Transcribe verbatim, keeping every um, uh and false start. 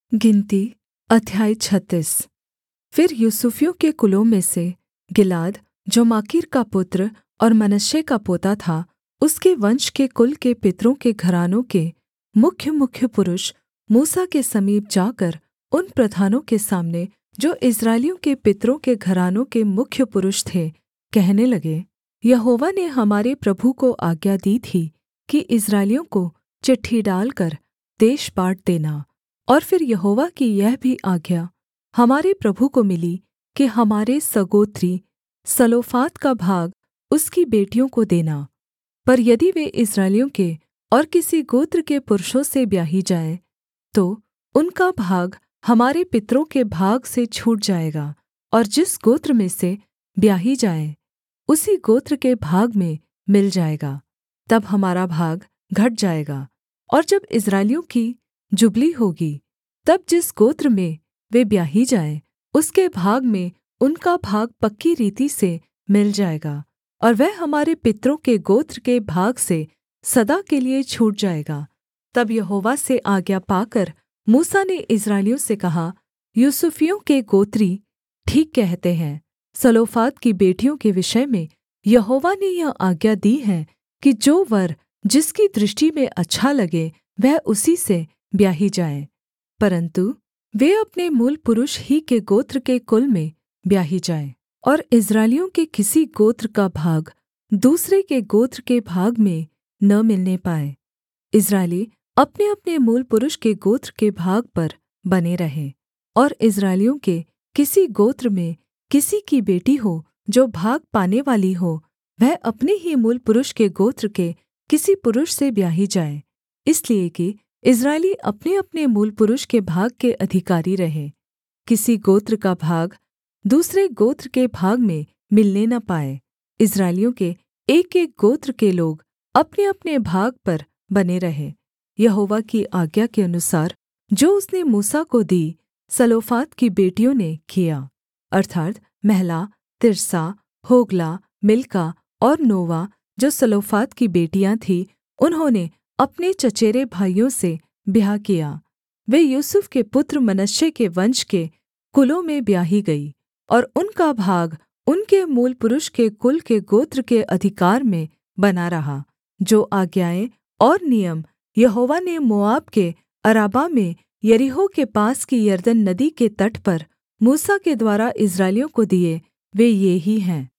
गिनती अध्याय छत्तीस। फिर यूसुफियों के कुलों में से गिलाद जो माकीर का पुत्र और मनश्शे का पोता था, उसके वंश के कुल के पितरों के घरानों के मुख्यमुख्य पुरुष मूसा के समीप जाकर उन प्रधानों के सामने, जो इस्राएलियों के पितरों के घरानों के मुख्य पुरुष थे, कहने लगे, यहोवा ने हमारे प्रभु को आज्ञा दी थी कि इस्राएलियों को चिट्ठी डालकर देश बाँट देना। और फिर यहोवा की यह भी आज्ञा हमारे प्रभु को मिली कि हमारे सगोत्री सलोफाद का भाग उसकी बेटियों को देना। पर यदि वे इस्राएलियों के और किसी गोत्र के पुरुषों से ब्याही जाएँ, तो उनका भाग हमारे पितरों के भाग से छूट जाएगा, और जिस गोत्र में से ब्याही जाए उसी गोत्र के भाग में मिल जाएगा। तब हमारा भाग घट जाएगा। और जब इस्राएलियों की जुबली होगी, तब जिस गोत्र में वे ब्याही जाएँ, उसके भाग में उनका भाग पक्की रीति से मिल जाएगा, और वह हमारे पितरों के गोत्र के भाग से सदा के लिये छूट जाएगा। तब यहोवा से आज्ञा पाकर मूसा ने इस्राएलियों से कहा, यूसुफियों के गोत्री ठीक कहते हैं। सलोफाद की बेटियों के विषय में यहोवा ने यह आज्ञा दी है कि जो वर जिसकी दृष्टि में अच्छा लगे, वह उसी से ब्याही जाए, परन्तु वे अपने मूलपुरुष ही के गोत्र के कुल में ब्याही जाएँ। और इस्राएलियों के किसी गोत्र का भाग दूसरे के गोत्र के भाग में न मिलने पाए। इस्राएली अपनेअपने मूलपुरुष के गोत्र के भाग पर बने रहें। और इस्राएलियों के किसी गोत्र में किसी की बेटी हो जो भाग पाने वाली हो, वह अपने ही मूलपुरुष के गोत्र के किसी पुरुष से ब्याही जाए, इसलिए कि इस्राएली अपनेअपने मूलपुरुष के भाग के अधिकारी रहें। किसी गोत्र का भाग दूसरे गोत्र के भाग में मिलने न पाए। इस्राएलियों के एकएक गोत्र के लोग अपनेअपने भाग पर बने रहें, यहोवा की आज्ञा के अनुसार जो उसने मूसा को दी। सलोफाद की बेटियों ने किया, अर्थात् महला, तिर्सा, होग्ला, मिल्का और नोवा, जो सलोफाद की बेटियाँ थीं, उन्होंने अपने चचेरे भाइयों से ब्याह किया। वे यूसुफ के पुत्र मनश्शे के वंश के कुलों में ब्याही गई, और उनका भाग उनके मूलपुरुष के कुल के गोत्र के अधिकार में बना रहा। जो आज्ञाएँ और नियम यहोवा ने मोआब के अराबा में यरीहो के पास की यरदन नदी के तट पर मूसा के द्वारा इस्राएलियों को दिए, वे ये ही हैं।